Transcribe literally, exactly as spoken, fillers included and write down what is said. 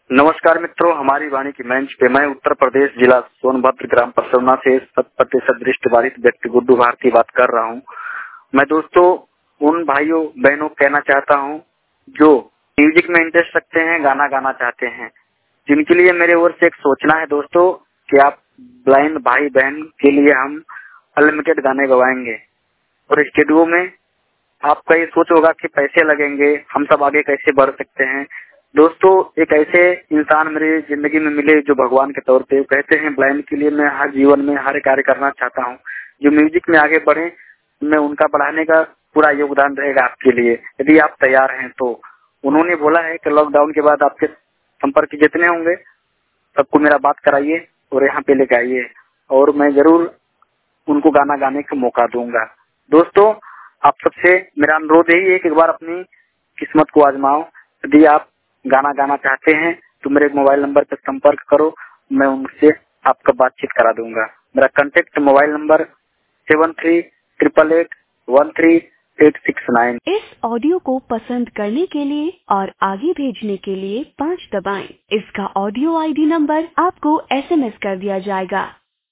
नमस्कार मित्रों, हमारी वाणी की मंच पे मैं उत्तर प्रदेश जिला सोनभद्र ग्राम परसौना से शत प्रतिशत दृष्टिबाधित व्यक्ति गुड्डू भारती बात कर रहा हूँ। मैं दोस्तों उन भाइयों बहनों कहना चाहता हूँ जो म्यूजिक में इंटरेस्ट रखते हैं, गाना गाना चाहते हैं, जिनके लिए मेरे ओर से एक सोचना है दोस्तों कि आप ब्लाइंड भाई बहन के लिए हम अनलिमिटेड गाने गवाएंगे और स्टूडियो में आपका ये सोच होगा कि पैसे लगेंगे, हम सब आगे कैसे बढ़ सकते हैं। दोस्तों एक ऐसे इंसान मेरी जिंदगी में मिले जो भगवान के तौर पे कहते हैं ब्लाइंड के लिए मैं हर जीवन में हर कार्य करना चाहता हूँ, जो म्यूजिक में आगे बढ़े, मैं उनका बढ़ाने का पूरा योगदान रहेगा आपके लिए यदि आप तैयार हैं तो। उन्होंने बोला है कि लॉकडाउन के बाद आपके संपर्क जितने होंगे सबको मेरा बात कराइए और यहाँ पे लेके आइए और मैं जरूर उनको गाना गाने का मौका दूंगा। दोस्तों आप सबसे मेरा अनुरोध यही है कि एक बार अपनी किस्मत को आजमाओ। यदि आप गाना गाना चाहते हैं तो मेरे मोबाइल नंबर पर संपर्क करो, मैं उनसे आपका बातचीत करा दूंगा। मेरा contact mobile number seven three triple eight one three eight six nine. इस ऑडियो को पसंद करने के लिए और आगे भेजने के लिए पाँच दबाएं। इसका ऑडियो आईडी नंबर आपको एसएमएस कर दिया जाएगा।